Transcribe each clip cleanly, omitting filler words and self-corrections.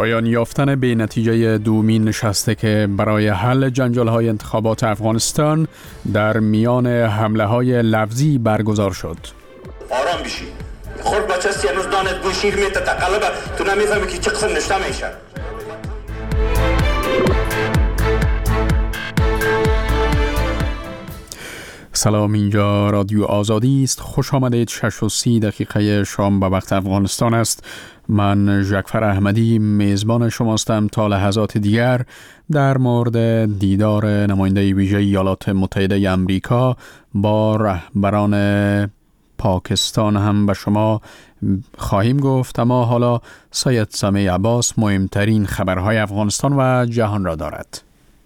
پایان یافتن به نتیجه دومین نشسته که برای حل جنجال‌های انتخابات افغانستان در میان حمله‌های لفظی برگزار شد. آرام بشی. خود بچه است هنوز دانت بو شیر میته تقلبه تو نمیفهمی که چه قسم نشته میشه. سلام، اینجا رادیو آزادی است. خوش آمدید. 6:30 دقیقه شام به وقت افغانستان است. من جعفر احمدی میزبان شماستم تا لحظات دیگر در مورد دیدار نماینده ویژه ایالات متحده آمریکا با رهبران پاکستان هم به شما خواهیم گفت. اما حالا سید سمیع عباس مهمترین خبرهای افغانستان و جهان را دارد.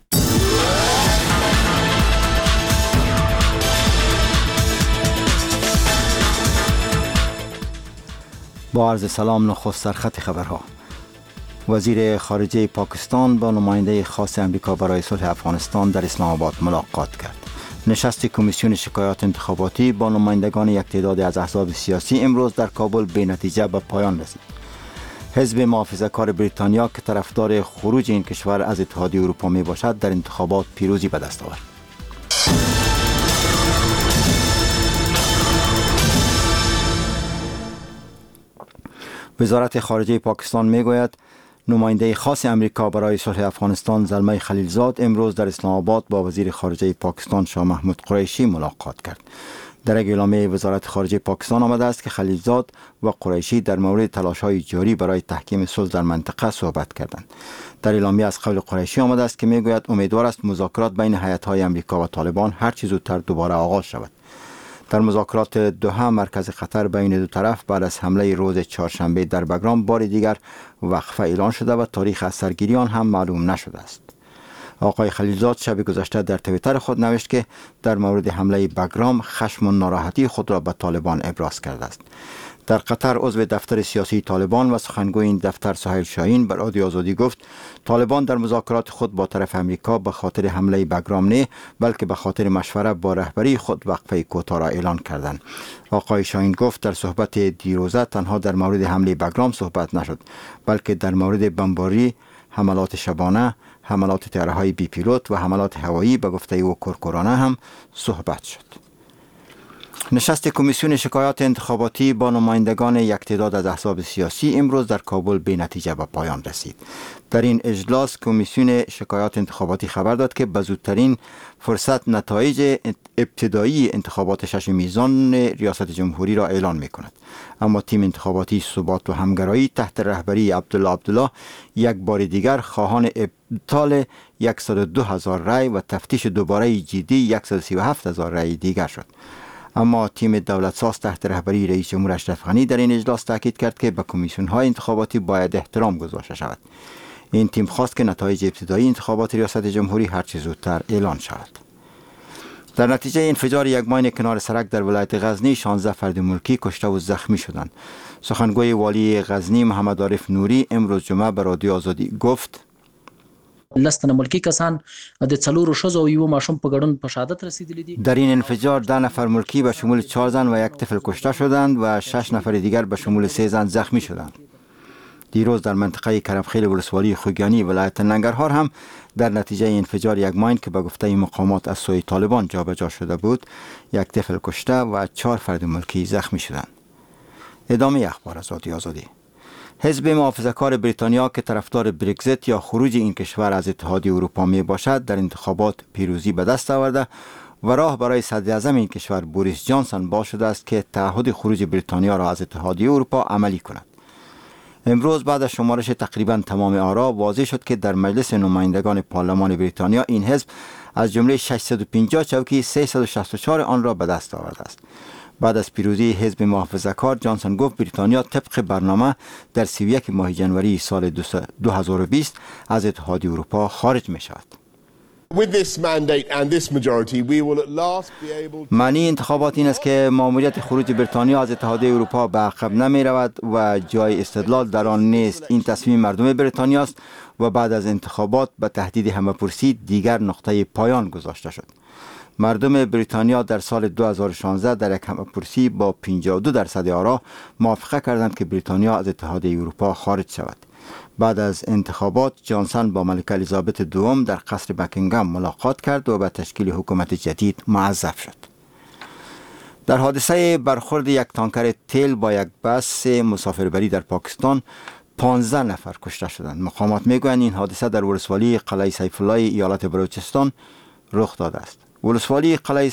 با عرض سلام، نخست سرخط خبرها. وزیر خارجه پاکستان با نماینده خاص امریکا برای صلح افغانستان در اسلام آباد ملاقات کرد. نشست کمیسیون شکایات انتخاباتی با نمایندگان یک تعداد از احزاب سیاسی امروز در کابل به نتیجه به پایان رسید. حزب محافظه‌کار بریتانیا که طرفدار خروج این کشور از اتحادیه اروپا می باشد در انتخابات پیروزی به دست آورد. وزارت خارجه پاکستان میگوید نماینده خاص امریکا برای صلح افغانستان زلمه خلیلزاد امروز در اسلام آباد با وزیر خارجه پاکستان شاه محمود قریشی ملاقات کرد. در یک اعلامیه وزارت خارجه پاکستان آمده است که خلیلزاد و قریشی در مورد تلاش‌های جاری برای تحکیم صلح در منطقه صحبت کردند. در اعلامیه از قول قریشی آمده است که میگوید امیدوار است مذاکرات بین هیئت‌های امریکا و طالبان هر چه زودتر دوباره آغاز شود. در مذاکرات دوحه مرکز خطر بین دو طرف بعد از حمله روز چهارشنبه در بگرام بار دیگر وقفه اعلان شده و تاریخ از سرگیری آن هم معلوم نشده است. آقای خلیلزاد شب گذشته در توییتر خود نوشت که در مورد حمله بگرام خشم و ناراحتی خود را به طالبان ابراز کرده است. در قطر عضو دفتر سیاسی طالبان و سخنگوی این دفتر سهیل شاهین بر رادیو آزادی گفت طالبان در مذاکرات خود با طرف امریکا به خاطر حمله بگرام نه بلکه به خاطر مشوره با رهبری خود وقفه کوتاه را اعلان کردند. آقای شاهین گفت در صحبت دیروزه تنها در مورد حمله بگرام صحبت نشد بلکه در مورد بمباری، حملات شبانه، حملات طیاره‌های بی پیلوت و حملات هوایی به گفته او کورکورانه هم صحبت شد. نشست کمیسیون شکایات انتخاباتی با نمایندگان یک تعداد از احزاب سیاسی امروز در کابل به نتیجه به پایان رسید. در این اجلاس کمیسیون شکایات انتخاباتی خبر داد که به زودترین فرصت نتایج ابتدایی انتخابات 6 میزان ریاست جمهوری را اعلان می کند. اما تیم انتخاباتی ثبات و همگرایی تحت رهبری عبدالله یک بار دیگر خواهان ابطال 102,000 رای و تفتیش دوباره جدی 137,000 رای دیگر شد. اما تیم دولت ساز تحت رهبری رئیس جمهور اشرف غنی در این اجلاس تاکید کرد که به کمیسیون های انتخاباتی باید احترام گذاشته شود. این تیم خواست که نتایج ابتدایی انتخابات ریاست جمهوری هر چه زودتر اعلان شود. در نتیجه انفجار یک ماین کنار سرک در ولایت غزنی 16 فرد ملکی کشته و زخمی شدند. سخنگوی والی غزنی محمد عارف نوری امروز جمعه به رادیو آزادی گفت لستنه ملکی کسان د څلورو ښځو او یو ماشوم په ګډون په شهادت رسیدلی دي. در این انفجار 10 نفر ملکی به شمول 4 زن و یک طفل کشته شدند و 6 نفر دیگر به شمول 3 زن زخمی شدند. دیروز در منطقه کرمخیل ولسوالی خوگیانی ولایت ننگرهار هم در نتیجه انفجار یک ماین که به گفته مقامات از سوی طالبان جابجا شده بود یک طفل کشته و 4 فرد ملکی زخمی شدند. ادامه اخبار از رادیو آزادی. حزب محافظه‌کار بریتانیا که طرفدار برگزیت یا خروج این کشور از اتحادیه اروپا می باشد در انتخابات پیروزی به دست آورده و راه برای صدر اعظم این کشور بوریس جانسون باز شده است که تعهد خروج بریتانیا را از اتحادیه اروپا عملی کند. امروز بعد از شمارش تقریبا تمام آرا واضح شد که در مجلس نمایندگان پارلمان بریتانیا این حزب از جمله 650 چوکی 364 آن را به دست آورده است. بعد از پیروزی حزب محافظه‌کار جانسون گفت بریتانیا طبق برنامه در 31 ماه جنوری سال 2020 از اتحادیه اروپا خارج می شود. معنی انتخابات این است که مأموریت خروج بریتانیا از اتحادیه اروپا به عقب نمی رود و جای استدلال در آن نیست. این تصمیم مردم بریتانیا است و بعد از انتخابات به تهدید همه‌پرسی دیگر نقطه پایان گذاشته شد. مردم بریتانیا در سال 2016 در یک همه‌پرسی با 52% آرا موافقه کردند که بریتانیا از اتحادیه اروپا خارج شود. بعد از انتخابات جانسون با ملکه الیزابت دوم در قصر بکینگهام ملاقات کرد و به تشکیل حکومت جدید معظف شد. در حادثه برخورد یک تانکر تیل با یک بس مسافربری در پاکستان 15 نفر کشته شدند. مقامات میگویند این حادثه در ولسوالی قلعه سیف الله ایالت بلوچستان رخ داده است. ولسوالی قلعه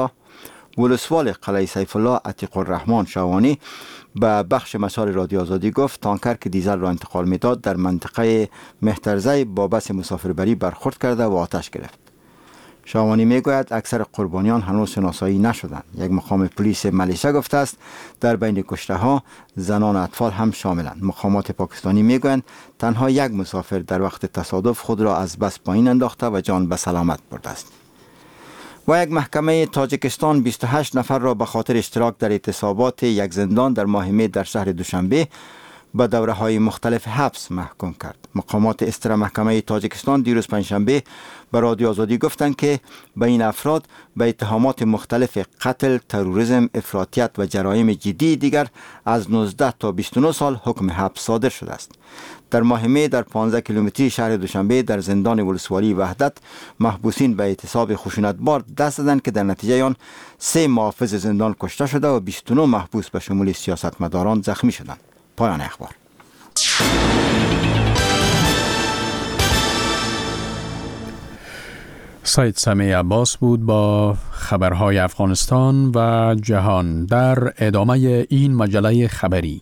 سیف الله عتیق الرحمن شاوانی به بخش مسار رادیو آزادی گفت تانکر که دیزل را انتقال میداد در منطقه مهترزی با بس مسافربری برخورد کرده و آتش گرفت. شاوانی میگوید اکثر قربانیان هنوز شناسایی نشدند. یک مقام پلیس ملیشه گفته است در بین کشته ها زنان و اطفال هم شاملند. مقامات پاکستانی میگویند تنها یک مسافر در وقت تصادف خود را از بس پایین انداخته و جان به سلامت برده است. و یک محکمه تاجیکستان 28 نفر را به خاطر اشتراک در اعتصابات یک زندان در ماه می در شهر دوشنبه به دوره‌های مختلف حبس محکوم کرد. مقامات استر محکمه تاجیکستان دیروز پنجشنبه به رادیو آزادی گفتند که به این افراد به اتهامات مختلف قتل، تروریسم، افراطیت و جرایم جدی دیگر از 19 تا 29 سال حکم حبس صادر شده است. در ماه می در 15 کیلومتری شهر دوشنبه در زندان ولسوالی وحدت محبوسین به اعتصاب خشونتبار دست دادند که در نتیجه آن 3 محافظ زندان کشته شده و 29 محبوس به شمول سیاستمداران زخمی شدند. پایان اخبار. سید سمیع عباس بود با خبرهای افغانستان و جهان در ادامه این مجله خبری.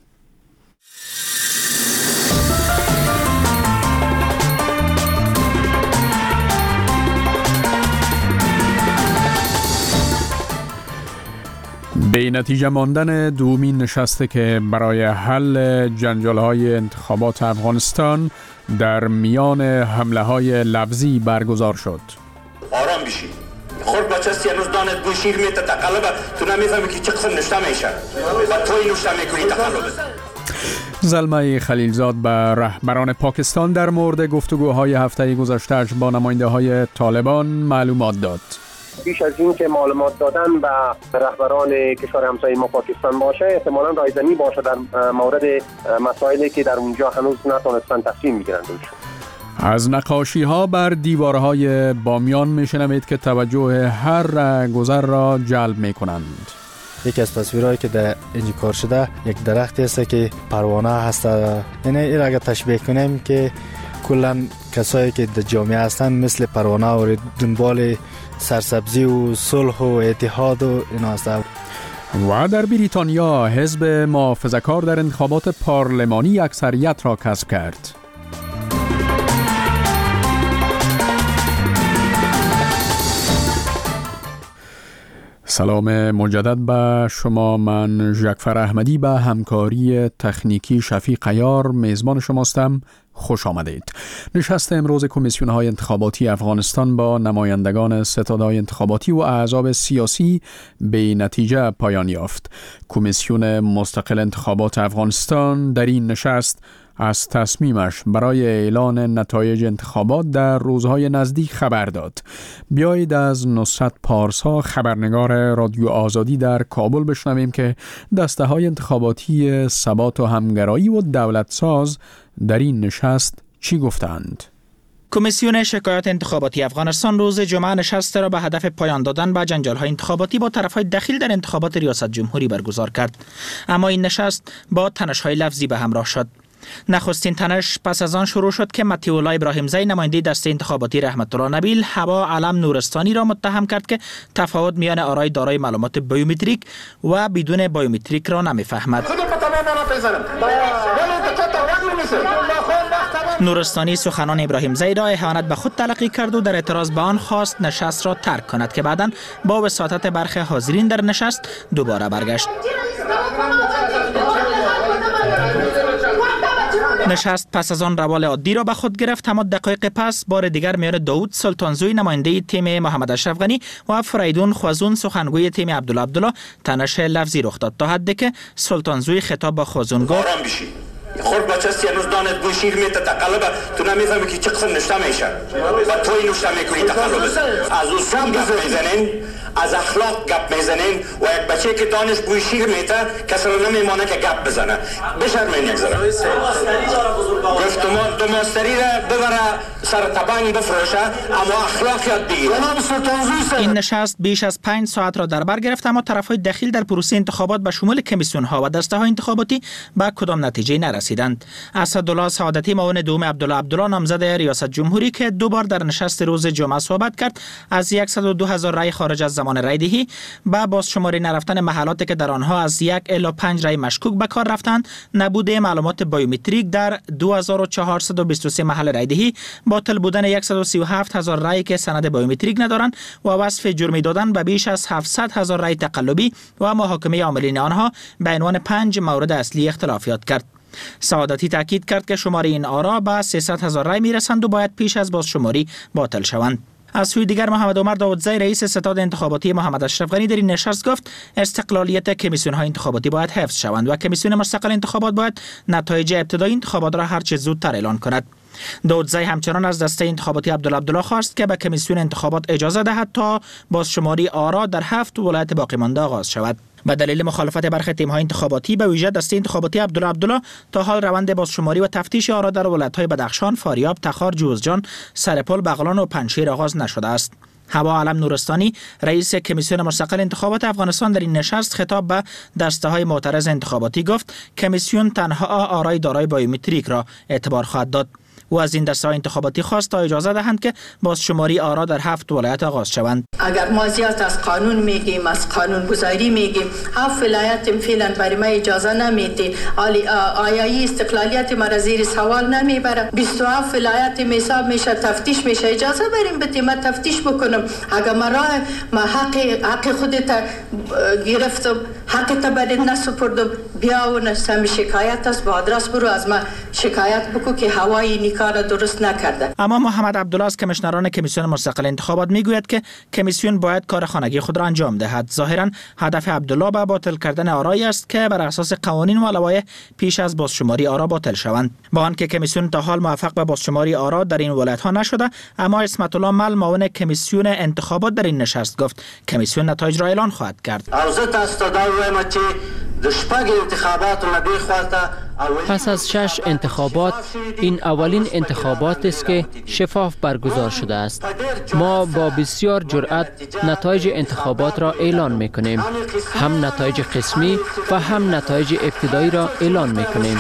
به نتیجه ماندن دومین نشسته که برای حل جنجال‌های انتخابات افغانستان در میان حمله‌های لفظی برگزار شد. آرام بشی. خود بچه است هنوز دانت گوشیر میته تقلبه تو نمیفهمی که چه قسم نشته میشه و توی نشته میکنی تقلبه. زلمه خلیلزاد به رهبران پاکستان در مورد گفتگوهای هفته گذشته‌اش با نماینده‌های طالبان معلومات داد. بیش از این که معلومات دادن به رهبران کشور همسایه ما پاکستان باشه، احتمالاً رایزنی باشه در مورد مسائلی که در اونجا هنوز نتونستن تصمیم بگیرن. از نقاشی ها بر دیوارهای بامیان میشنوید که توجه هر گذر را جلب میکنند. یکی از تصویرهایی که در اینجا کار شده یک درختی است که پروانه هست. یعنی این اگر تشبیه کنیم که کلا کسایی که در جامعه هستن مثل پروانه و دنبال سرسبزی و صلح و اتحاد و اینا هستن. و در بریتانیا حزب محافظه‌کار در انتخابات پارلمانی اکثریت را کسب کرد. سلام مجدد به شما. من جعفر احمدی به همکاری تکنیکی شفیق عیار میزبان شماستم. خوش آمدید. نشست امروز کمیسیون‌های انتخاباتی افغانستان با نمایندگان ستادهای انتخاباتی و احزاب سیاسی به نتیجه پایان یافت. کمیسیون مستقل انتخابات افغانستان در این نشست از تصمیمش برای اعلان نتایج انتخابات در روزهای نزدیک خبر داد. بیایید از نصرت پارسا خبرنگار رادیو آزادی در کابل بشنویم که دسته های انتخاباتی ثبات و همگرایی و دولت ساز در این نشست چی گفتند. کمیسیون شکایات انتخاباتی افغانستان روز جمعه نشست را به هدف پایان دادن به جنجال‌های انتخاباتی با طرف‌های دخیل در انتخابات ریاست جمهوری برگزار کرد. اما این نشست با تنش‌های لفظی به همراه شد. نخستین تنش پس از آن شروع شد که مطیع الله ابراهیم زی نماینده دسته انتخاباتی رحمت الله نبیل هوا علم نورستانی را متهم کرد که تفاوت میان آرای دارای معلومات بیومتریک و بدون بیومتریک را نمیفهمد. نورستانی سخنان ابراهیم زی را اهانت به خود تلقی کرد و در اعتراض به آن خواست نشست را ترک کند که بعداً با وساطت برخی حاضرین در نشست دوباره برگشت. نشست پس از آن روال عادی را به خود گرفت. اما دقایق پس بار دیگر میان داوود سلطانزوی نماینده تیم محمد اشرف غنی و فریدون خوازون سخنگوی تیم عبدالله تنش لفظی رخ داد تا حدی که سلطانزوی خطاب به خوازون گفت آرام بشی. خورد بچه است هنوز دانت بوی شیر میته تقلبه تو نمیفهمی که چه قسم نشته میشه و توی نوشته میکنی تقلبه از اصول گپ میزنین از اخلاق گپ میزنین و یک بچه که دانش بوی شیر میته کسی رو نمیمانه که گپ بزنه بشرمین یک ذره گفت دو ماستری را ببره سر تبنگ بفروشه اما اخلاق یاد بگیره. این نشست بیش از 5 ساعت را در بر گرفت اما طرف‌های دخیل در پروسه انتخابات به شمول کمیسیون‌ها و دسته‌های انتخاباتی به کدام نتیجه نرسیدند. اسدالله سعادتی معاون دوم عبدالله نامزد ریاست جمهوری که 2 بار در نشست روز جمعه صحبت کرد، از 102,000 رای خارج از زمان رای دهی با بازشماری نرفتن محلاتی که در آنها از 1 الی 5 رای مشکوک به کار رفتند، نبود معلومات بایومتریک در 2423 محل رای دهی، باطل بودن 137,000 رای که سند بایومتریک ندارند و وصف جرمی دادن به بیش از 700,000 رای تقلبی و محاکمه عاملین آنها به عنوان 5 مورد اصلی اختلافات کرد. سعادتی تاکید کرد که شمار این آرا به 300,000 رای میرسند و باید پیش از بازشماری باطل شوند. از سوی دیگر محمد عمر داودزی رئیس ستاد انتخاباتی محمد اشرف غنی در این نشست گفت استقلالیت کمیسیون‌های انتخاباتی باید حفظ شوند و کمیسیون مستقل انتخابات باید نتایج ابتدایی انتخابات را هر چه زودتر اعلان کند. داودزی همچنان از دسته انتخاباتی عبدالله خواست که به کمیسیون انتخابات اجازه دهد تا بازشماری آرا در 7 ولایت باقی مانده آغاز شود. به دلیل مخالفت برخی تیم‌های انتخاباتی به ویژه دسته انتخاباتی عبدالله تا حال روند بازشماری و تفتیش آرا در ولایت‌های بدخشان، فاریاب، تخار، جوزجان، سرپل، بغلان و پنجشیر آغاز نشده است. هوا علم نورستانی رئیس کمیسیون مستقل انتخابات افغانستان در این نشست خطاب به دسته‌های معترض انتخاباتی گفت کمیسیون تنها آرای دارای بایومتریک را اعتبار خواهد داد. و از این دسته‌های انتخاباتی خواست تا اجازه دهند که بازشماری آرا در 7 ولایت آغاز شوند. اگر ما زیاد از قانون میگیم، از قانون گذاری میگیم، 7 ولایت فعلا برای ما اجازه نمیده، آیایی استقلالیت ما را زیر سوال نمیبره. 27 ولایت حساب میشه، تفتیش میشه، اجازه بریم بتیم ما تفتیش بکنم. اگر ما حق خودت گرفتم، حق تا برات نسپردم، بیا و نسم شکایت است با آدرس برو از ما شکایت بکو که هوای کار درست نکرده. اما محمد عبدالله از کمیشنران کمیسیون مستقل انتخابات میگوید که کمیسیون باید کار خانگی خود را انجام دهد. ظاهرا هدف عبدالله به باطل کردن آرای است که بر اساس قوانین و لوایح پیش از بازشماری آرا باطل شوند. با آنکه کمیسیون تا حال موفق به بازشماری آرا در این ولایت ها نشده، اما اسمت الله مل معاون کمیسیون انتخابات در این نشست گفت کمیسیون نتایج را اعلان خواهد کرد. پس از 6 انتخابات این اولین انتخابات است که شفاف برگزار شده است. ما با بسیار جرأت نتایج انتخابات را اعلان می‌کنیم. هم نتایج قسمی و هم نتایج ابتدایی را اعلان می‌کنیم.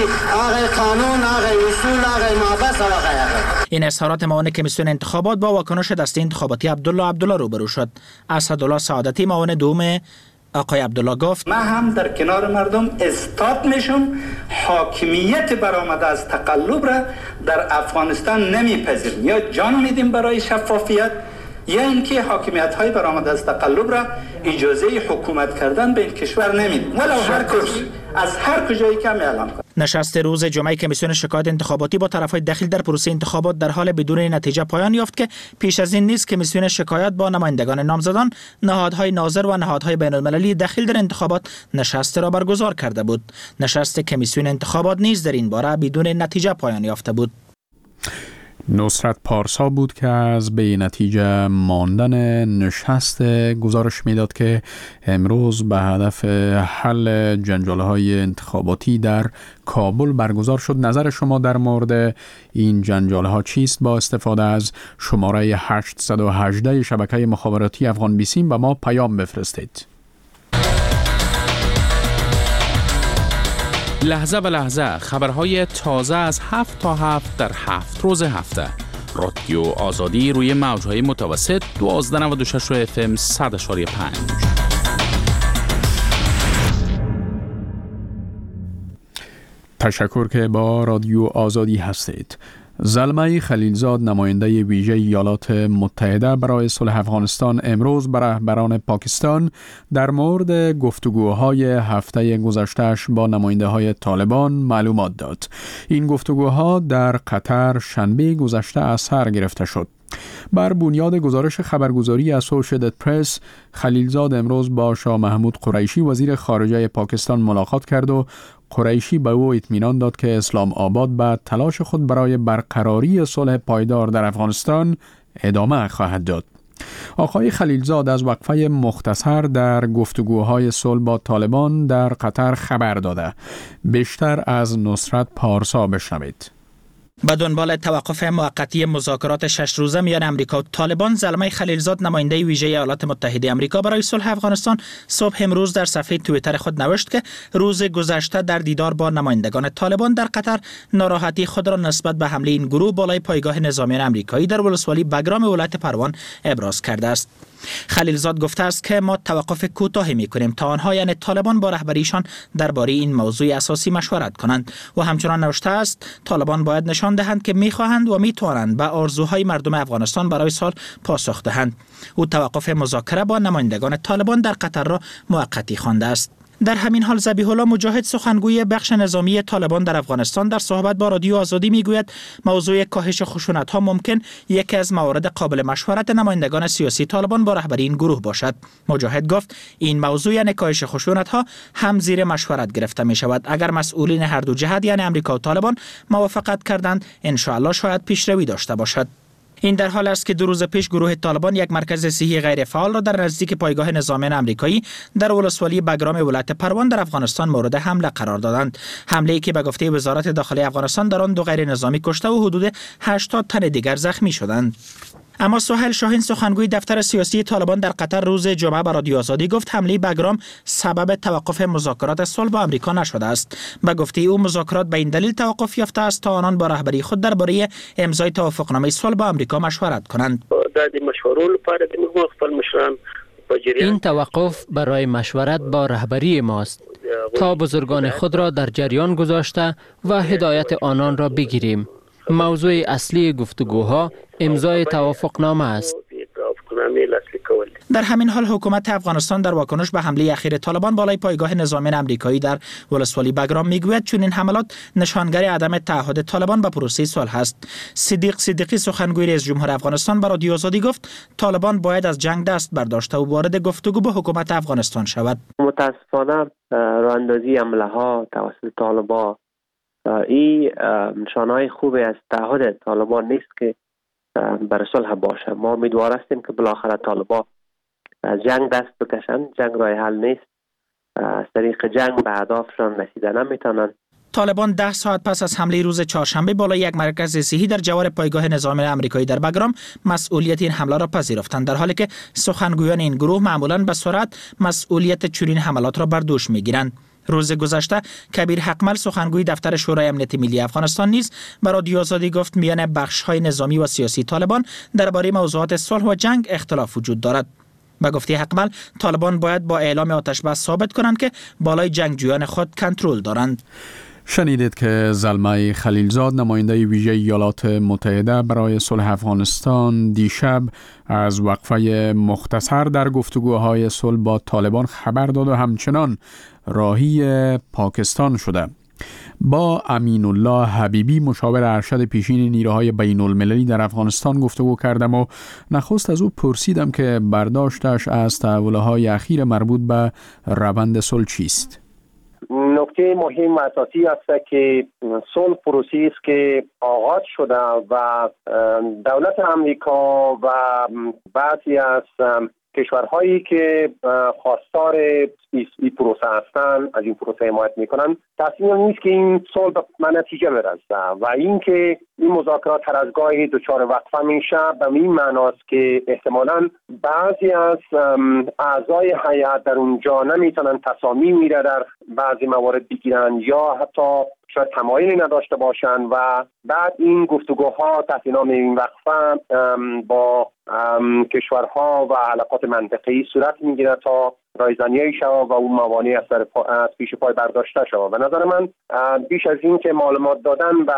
این اظهارات معاون کمیسیون انتخابات با واکنش دسته انتخاباتی عبدالله روبرو شد. اسدالله سعادتی معاون دوم آقای عبدالله گفت من هم در کنار مردم استاد میشم، حاکمیت برآمده از تقلب را در افغانستان نمیپذیریم. یا جان میدیم برای شفافیت یا اینکه حاکمیت های برآمده از تقلب را اجازه حکومت کردن به این کشور نمیدیم، ولو از هر کجایی که اعلام کنیم. نشست روز جمعه کمیسیون شکایت انتخاباتی با طرف‌های دخیل در پروسه انتخابات در حال بدون نتیجه پایان یافت که پیش از این نیز کمیسیون شکایت با نمایندگان نامزدان، نهادهای ناظر و نهادهای بین‌المللی دخیل در انتخابات نشست را برگزار کرده بود. نشست کمیسیون انتخابات نیز در این باره بدون نتیجه پایان یافته بود. نصرت پارسا بود که از به نتیجه ماندن نشست گزارش میداد که امروز به هدف حل جنجال‌های انتخاباتی در کابل برگزار شد. نظر شما در مورد این جنجال‌ها چیست؟ با استفاده از شماره 818 شبکه مخابراتی افغان بیسیم به ما پیام بفرستید. لحظه به لحظه خبرهای تازه از 7 تا 7 در 7 روز هفته. رادیو آزادی روی موجهای متوسط 1296 FM 100.5. تشکر که با رادیو آزادی هستید. زلمه خلیلزاد نماینده ویژه ایالات متحده برای صلح افغانستان امروز به رهبران پاکستان در مورد گفتگوهای هفته گذشته‌اش با نماینده های طالبان معلومات داد. این گفتگوها در قطر شنبه گذشته از سر گرفته شد. بر بنیاد گزارش خبرگزاری اسوشییتد پرس، خلیلزاد امروز با شاه محمود قریشی وزیر خارجه پاکستان ملاقات کرد و قریشی به او اطمینان داد که اسلام آباد به تلاش خود برای برقراری صلح پایدار در افغانستان ادامه خواهد داد. آقای خلیلزاد از وقفه مختصر در گفتگوهای صلح با طالبان در قطر خبر داده. بیشتر از نصرت پارسا بشنوید. به دنبال توقف موقتی مذاکرات 6 روزه میان امریکا و طالبان، زلمه خلیلزاد نماینده ویژه ایالات متحده آمریکا برای صلح افغانستان صبح امروز در صفحه توییتر خود نوشت که روز گذشته در دیدار با نمایندگان طالبان در قطر ناراحتی خود را نسبت به حمله این گروه بالای پایگاه نظامیان آمریکایی در ولسوالی بگرام ولایت پروان ابراز کرده است. خلیلزاد گفته است که ما توقف کوتاهی می‌کنیم تا آنها یعنی طالبان با رهبریشان درباره این موضوع اساسی مشورت کنند و همچنان نوشته است طالبان باید نشان دهند که می‌خواهند و می‌توانند به آرزوهای مردم افغانستان برای صلح پاسخ دهند. او توقف مذاکره با نمایندگان طالبان در قطر را موقتی خوانده است. در همین حال ذبیح الله مجاهد، سخنگوی بخش نظامی طالبان در افغانستان، در صحبت با رادیو آزادی میگوید موضوع کاهش خشونت‌ها ممکن یکی از موارد قابل مشورت نمایندگان سیاسی طالبان با رهبری این گروه باشد. مجاهد گفت این موضوع یعنی کاهش خشونت‌ها هم زیر مشورت گرفته می شود. اگر مسئولین هر دو جهت یعنی آمریکا و طالبان موافقت کردند ان شاء الله شاید پیشروی داشته باشد. این در حال است که 2 روز پیش گروه طالبان یک مرکز صحی غیر فعال را در نزدیک پایگاه نظامیان آمریکایی در ولسوالی بگرام ولایت پروان در افغانستان مورد حمله قرار دادند. حمله‌ای که به گفته وزارت داخلی افغانستان در آن 2 غیر نظامی کشته و حدود 80 تن دیگر زخمی شدند. اما سهیل شاهین، سخنگوی دفتر سیاسی طالبان در قطر، روز جمعه به رادیو آزادی گفت حمله بگرام سبب توقف مذاکرات صلح با آمریکا نشده است. به گفته او مذاکرات به این دلیل توقف یافته است تا آنان با رهبری خود درباره امضای توافقنامه صلح با آمریکا مشورت کنند. این توقف برای مشورت با رهبری ماست تا بزرگان خود را در جریان گذاشته و هدایت آنان را بگیریم. موضوع اصلی گفتگوها امضای توافقنامه است. در همین حال حکومت افغانستان در واکنش به حمله اخیر طالبان بالای پایگاه نظامیان آمریکایی در ولسوالی بگرام میگوید چون این حملات نشانگر عدم تعهد طالبان به پروسه صلح است. صدیق صدیقی، سخنگوی رئیس جمهور افغانستان، به رادیو آزادی گفت طالبان باید از جنگ دست برداشته و وارد گفتگو با حکومت افغانستان شود. متاسفانه راهاندازی حمله ها توسط طالبان این نشانهای خوبی از تعهد طالبان نیست که برای صلح باشه. ما امیدوار هستیم که بالاخره طالبان از جنگ دست بکشند. جنگ راه حل نیست. از طریق جنگ به اهدافشان رسیدن نمیتونن. طالبان 10 ساعت پس از حمله روز چهارشنبه بالای یک مرکز صحی در جوار پایگاه نظامیان آمریکایی در بگرام مسئولیت این حمله را پذیرفتند، در حالی که سخنگویان این گروه معمولاً به سرعت مسئولیت چنین حملات را بر دوش میگیرند. روز گذشته کبیر حقمل، سخنگوی دفتر شورای امنیت ملی افغانستان، نیز به رادیو آزادی گفت میان بخش‌های نظامی و سیاسی طالبان درباره موضوعات صلح و جنگ اختلاف وجود دارد. به گفته حقمل طالبان باید با اعلام آتش بس ثابت کنند که بالای جنگجویان خود کنترل دارند. شنیدید که زلمه خلیلزاد، نماینده ویژه ایالات متحده برای صلح افغانستان، دیشب از وقفه مختصر در گفتگوهای صلح با طالبان خبر داد و همچنان راهی پاکستان شده. با امین الله حبیبی، مشاور ارشد پیشین نیروهای بین المللی در افغانستان، گفتگو کردم و نخست از او پرسیدم که برداشتش از تحولهای اخیر مربوط به روند صلح چیست. نکته مهم و اساسی است که صلح پروسه‌ای است که آغاز شده و دولت آمریکا و بعضی از کشورهایی که خواستار این پروسه هستند از این پروسه حمایت میکنن، تصمیم نیست که این صلح به نتیجه برسه و اینکه این مذاکرات هر از گاهی دچار وقفه میشه به این معناست که احتمالاً بعضی از اعضای هیئت در اونجا نمیتونن تصامیم در بعضی موارد بگیرن یا حتی شاید تمایلی نداشته باشن و بعد این گفتگوها تحت نام این وقفه با کشورها و علاقات منطقه‌ای صورت میگیره تا رایزنی شود و اون موانع از پیش پای برداشته شود. به نظر من بیش از این که معلومات دادن به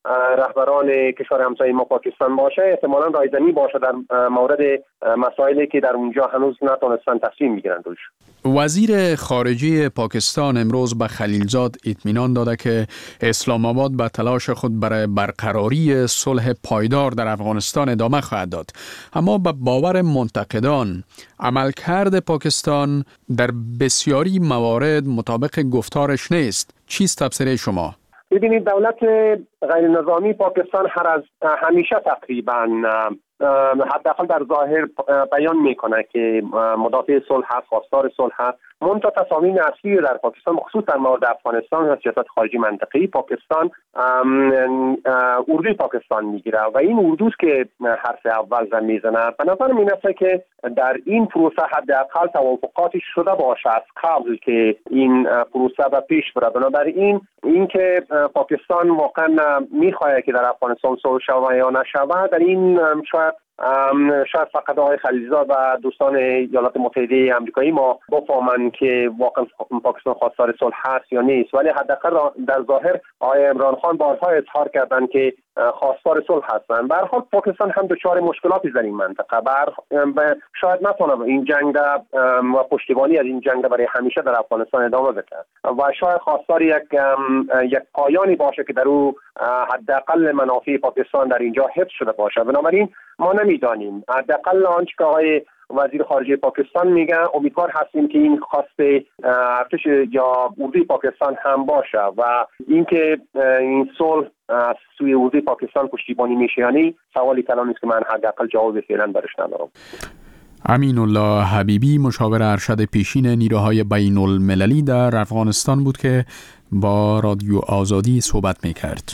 رهبران کشور همسایه ما پاکستان باشه، احتمالاً رایزنی باشه در مورد مسائلی که در اونجا هنوز نتونستن تصمیم بگیرن روش. وزیر خارجه پاکستان امروز به خلیلزاد اطمینان داده که اسلام آباد به تلاش خود برای برقراری صلح پایدار در افغانستان ادامه خواهد داد. اما به باور منتقدان عملکرد پاکستان در بسیاری موارد مطابق گفتارش نیست. چیست تفسیر شما؟ ببینید، دولت غیر نظامی پاکستان همیشه تقریباً حداقل در ظاهر بیان میکنه که مدافع صلح هست، خواستار صلح هست. منتها تصامیم اصلی در پاکستان، خصوصا در مورد افغانستان و سیاست خارجی منطقی پاکستان، اردوی پاکستان میگیره و این اردوست که حرف اول زن میزنه. به نظر میاد که در این پروسه حداقل توافقاتی شده باشه از قبل که این پروسه به پیش بره. بنابراین اینکه پاکستان واقعا میخواد که در افغانستان صلح شود یا نشود، در این شاید فقط آقای خلیلزاد و دوستان ایالات متحده آمریکایی ما بفهمن که واقعا پاکستان خواستار صلح هست یا نیست، ولی حداقل در ظاهر آقای عمران خان بارها اظهار کردن که خواستار صلح هستن. به هر حال پاکستان هم دچار مشکلاتی در این منطقه، شاید نتونه این جنگ و پشتیبانی از این جنگ برای همیشه در افغانستان ادامه بده و شاید خواستار یک پایانی باشه که در او حداقل منافع پاکستان در اینجا حفظ شده باشه. بنابراین ما نمیدانیم. حداقل آنچه که آقای وزیر خارجه پاکستان میگه، امیدوار هستیم که این خواست ارتش یا اردوی پاکستان هم باشه و اینکه این صلح از سوی اردوی پاکستان پشتیبانی میشه یا نه، سوالی کلان است که من حداقل جواب فعلا برش ندارم. امین الله حبیبی، مشاور ارشد پیشین نیروهای بین المللی در افغانستان بود که با رادیو آزادی صحبت میکرد.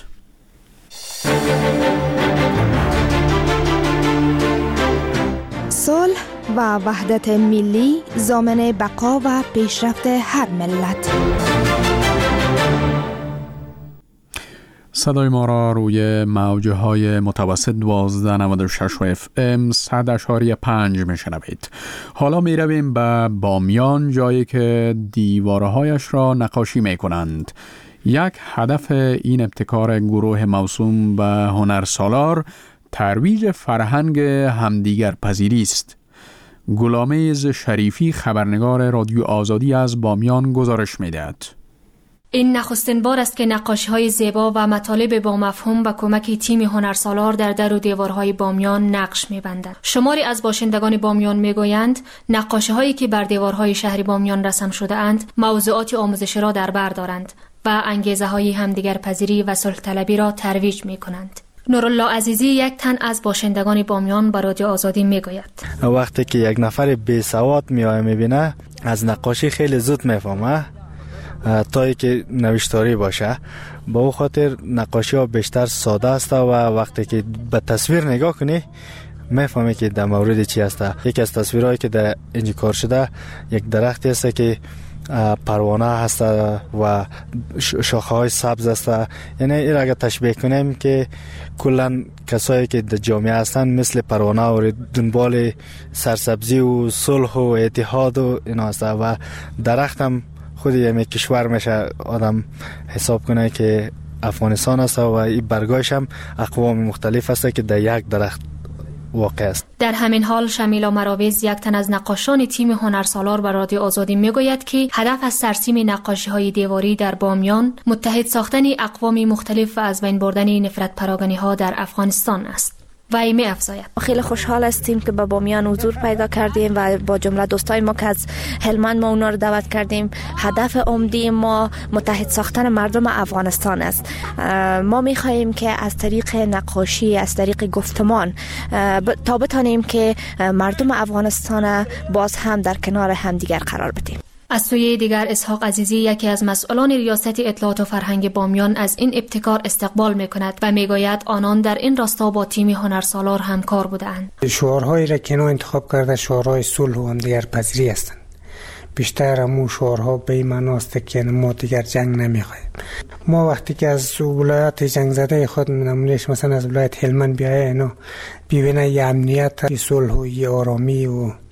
صلح و وحدت ملی ضامن بقا و پیشرفت هر ملت. صدای ما را روی موجهای متوسط 1296 FM 100.5 میشنوید. حالا می رویم به بامیان، جایی که دیوارهایش را نقاشی می کنند. یک هدف این ابتکار گروه موسوم به هنرسالار ترویج فرهنگ همدیگر پذیری است. گلامیز شریفی، خبرنگار رادیو آزادی از بامیان، گزارش می‌دهد. این نخستین بار است که نقاشی‌های زیبا و مطالب با مفهوم با کمک تیم هنرسالار در و دیوارهای بامیان نقش می‌بندند. شماری از باشندگان بامیان می‌گویند نقاشی‌هایی که بر دیوارهای شهر بامیان رسم شده‌اند موضوعات آموزشی را در بر دارند و انگیزه‌های همدیگر پذیری و صلح طلبی را ترویج می‌کنند. نورالله عزیزی، یک تن از باشندگان بامیان، با رادیو آزادی میگوید وقتی که یک نفر بی سواد میاد میبینه، از نقاشی خیلی زود میفهمه تا که نوشتاری باشه. با او خاطر نقاشی ها بیشتر ساده است و وقتی که به تصویر نگاه کنی میفهمی که در مورد چی است. یکی از تصویرهایی که در اینجا کار شده یک درختی است که پروانه هست و شاخه های سبز است. یعنی این اگر تشبیه کنیم که کلا کسایی که در جامعه هستن مثل پروانه و دنبال سرسبزی و صلح و اتحاد و اینا هست و درخت هم خود یک کشور میشه آدم حساب کنه که افغانستان است و این برگایش هم اقوام مختلف است که در یک درخت واقع است. در همین حال شمیلا مراویز، یک تن از نقاشان تیم هنرسالار، به رادیو آزادی میگوید که هدف از ترسیم نقاشی‌های دیواری در بامیان متحد ساختن اقوام مختلف و از بین بردن نفرت پراگانی‌ها در افغانستان است. وی می افزاید خیلی خوشحال هستیم که به بامیان حضور پیدا کردیم و با جمله دوستای ما که از هلمند ما اونا رو دعوت کردیم. هدف عمده ما متحد ساختن مردم افغانستان است. ما می خواهیم که از طریق نقاشی، از طریق گفتمان تا بتانیم که مردم افغانستان باز هم در کنار همدیگر قرار بدیم. از سوی دیگر اسحاق عزیزی، یکی از مسئولان ریاست اطلاعات و فرهنگ بامیان، از این ابتکار استقبال می‌کند و میگوید آنان در این راستا با تیم هنرسالار همکار بودند. شعارهایی را که انتخاب کرده شعارهای صلح و همدیگر پذیری هستند. بیشتر همون شعارها به این معناست که ما دیگر جنگ نمی‌خواهیم. ما وقتی که از ولایت جنگ زده خود نمونهش مثلا از ولایت هلمند بیایه اینا ببینه یه امنیت، صلح و یه آرامی و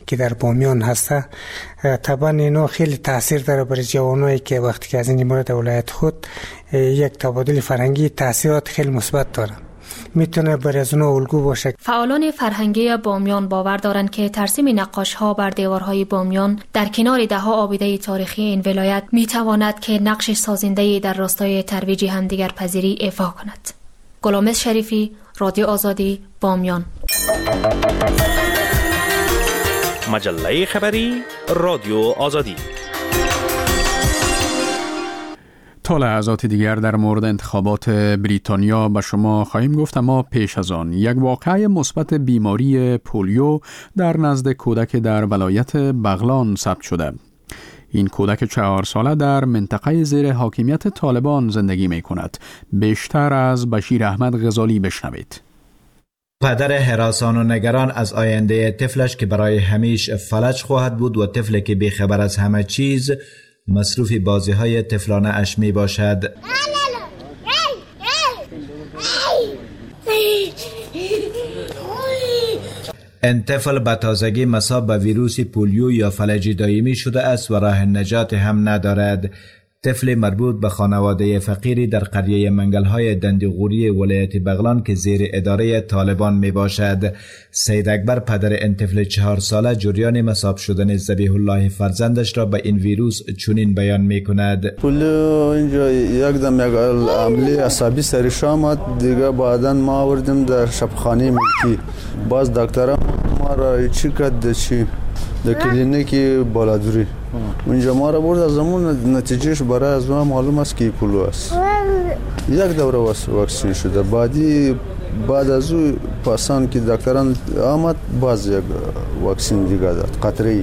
که در بامیان هسته، طبعا اینا خیلی تاثیر داره برای جوانایی که وقتی که از این مورد ولایت خود یک تبادل فرهنگی تاثیرات خیلی مثبت داره، میتونه برای از اونها الگو باشه. فعالان فرهنگی بامیان باور دارند که ترسیم نقاش‌ها بر دیوارهای بامیان در کنار ده‌ها آبیده تاریخی این ولایت میتواند که نقش سازنده‌ای در راستای ترویج همدیگر پذیری ایفا کند. گلامز شریفی، رادیو آزادی، بامیان. مجله خبری رادیو آزادی. تا لحظات دیگر در مورد انتخابات بریتانیا به شما خواهیم گفت، اما پیش از آن یک واقعه مثبت بیماری پولیو در نزد کودک در ولایت بغلان ثبت شده. این کودک 4 ساله در منطقه زیر حاکمیت طالبان زندگی می کند. بیشتر از بشیر احمد غزالی بشنوید. پدر هراسان و نگران از آینده طفلش که برای همیشه فلج خواهد بود و طفلی که بیخبر از همه چیز مصروف بازی‌های طفلانه اش می باشد. این طفل به تازگی مصاب به ویروس پولیو یا فلج دائمی شده است و راه نجات هم ندارد. طفل مربوط به خانواده فقیری در قریه منگل‌های دندغوری ولایت بغلان که زیر اداره طالبان می باشد. سید اکبر پدر این طفل 4 ساله جریان مصاب شدن ذبیح الله فرزندش را به این ویروس چنین بیان می کند. پولیو اینجا یکدم یک عملی عصبی سرش آمد، دیگه بعداً ما آوردیم در شبخانه ملکی. باز دکترها ما را چی کرد در کلینیک بالادوری اونجا ما را برد، از همون نتیجهش برای از ما معلوم است که پولیو است. یک دوره واکسین شده، بعد از او پاسان که دکتران آمد باز یک واکسین دیگه داد قطره‌ای.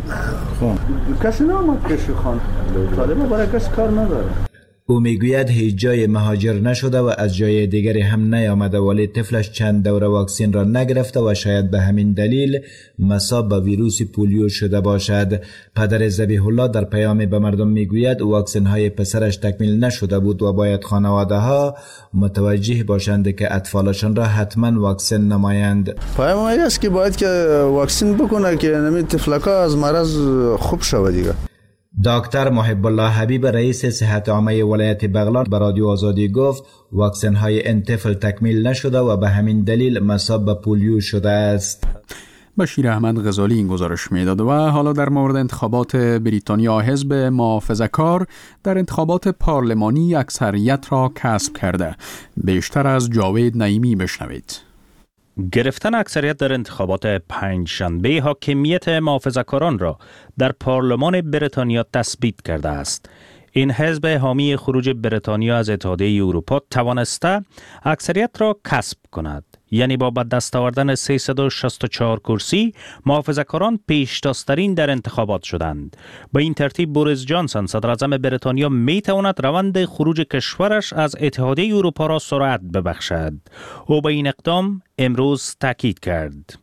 کسی نامد کشی خان طالبا برای کسی کار نداره. او میگوید هیچ جای مهاجر نشده و از جای دیگری هم نیامده، ولی طفلش چند دوره واکسین را نگرفته و شاید به همین دلیل مصاب به ویروس پولیو شده باشد. پدر ذبیح الله در پیامی به مردم میگوید واکسن های پسرش تکمیل نشده بود و باید خانواده ها متوجه باشند که اطفالشان را حتما واکسن نمایند. پیامی است که باید که واکسین بکنه که نمی طفلکا از مرض خوب شود دیگه. دکتر محب الله حبیب رئیس صحت عامه ولایت بغلان به رادیو آزادی گفت واکسن های این طفل تکمیل نشده و به همین دلیل مصاب به پولیو شده است. بشیر احمد غزالی این گزارش میداد. و حالا در مورد انتخابات بریتانیا، حزب محافظه‌کار در انتخابات پارلمانی اکثریت را کسب کرده. بیشتر از جاوید نعیمی بشنوید. گرفتن اکثریت در انتخابات پنجشنبه حاکمیت محافظه‌کاران را در پارلمان بریتانیا تثبیت کرده است. این حزب حامی خروج بریتانیا از اتحادیه اروپا توانسته اکثریت را کسب کند. یعنی با به دست آوردن 364 کرسی محافظه‌کاران پیشتازترین در انتخابات شدند. با این ترتیب بوریس جانسون صدر اعظم بریتانیا می تواند روند خروج کشورش از اتحادیه اروپا را سرعت ببخشد. او به این اقدام امروز تاکید کرد.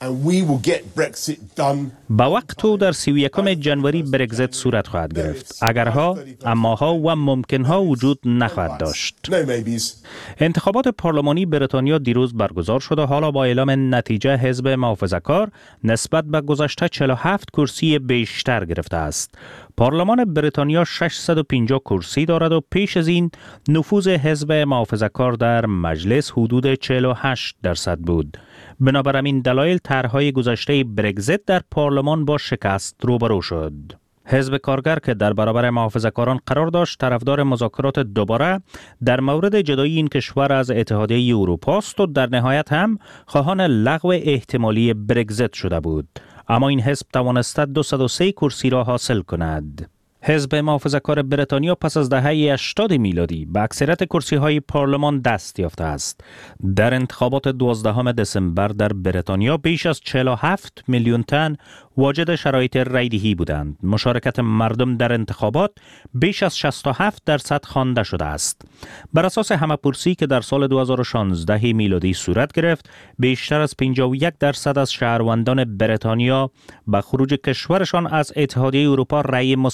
با وقت او در 31 جنوری برگزیت صورت خواهد گرفت. اگرها، اماها و ممکنها وجود نخواهد داشت. انتخابات پارلمانی بریتانیا دیروز برگزار شد و حالا با اعلام نتیجه حزب محافظه‌کار نسبت به گذشته 47 کرسی بیشتر گرفته است. پارلمان بریتانیا 650 کرسی دارد و پیش از این نفوذ حزب محافظه‌کار در مجلس حدود 48% بود. بنابر این دلایل طرح‌های گذشته برگزیت در پارلمان با شکست روبرو شد. حزب کارگر که در برابر محافظه‌کاران قرار داشت طرفدار مذاکرات دوباره در مورد جدایی این کشور از اتحادیه اروپا است و در نهایت هم خواهان لغو احتمالی برگزیت شده بود. اما این حزب توانسته 203 کرسی را حاصل کند. حزب محافظه‌کار بریتانیا پس از دهه 80 میلادی به اکثریت کرسی‌های پارلمان دست یافته است. در انتخابات 12 دسامبر در بریتانیا بیش از 47 میلیون تن واجد شرایط رایدهی بودند. مشارکت مردم در انتخابات بیش از 67% خوانده شده است. بر اساس همه‌پرسی که در سال 2016 میلادی صورت گرفت، بیشتر از 51% از شهروندان بریتانیا به خروج کشورشان از اتحادیه اروپا رأی مثبت دادند.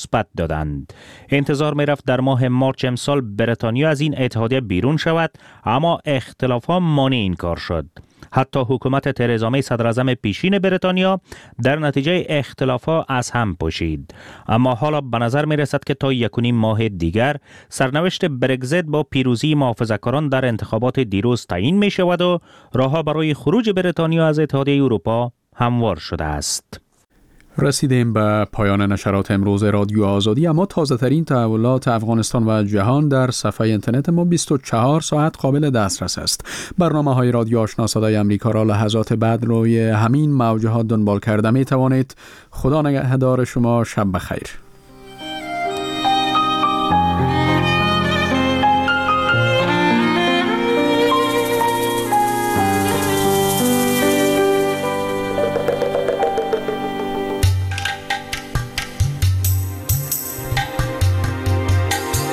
دادند. انتظار می رفت در ماه مارچ امسال بریتانیا از این اتحادیه بیرون شود، اما اختلافات مانع این کار شد. حتی حکومت ترزا می صدراعظم پیشین بریتانیا در نتیجه اختلافات از هم پاشید. اما حالا به نظر می رسد که تا 1.5 ماه دیگر سرنوشت برگزیت با پیروزی محافظه‌کاران در انتخابات دیروز تعیین می شود و راهها برای خروج بریتانیا از اتحادیه اروپا هموار شده است. رسیدیم به پایان نشرات امروز رادیو آزادی، اما تازه ترین تحولات افغانستان و جهان در صفحه اینترنت ما 24 ساعت قابل دسترس است. برنامه های رادیو آشنا صدای امریکا را لحظات بعد روی همین موجهات دنبال کرده می توانید. خدا نگهدار شما، شب بخیر.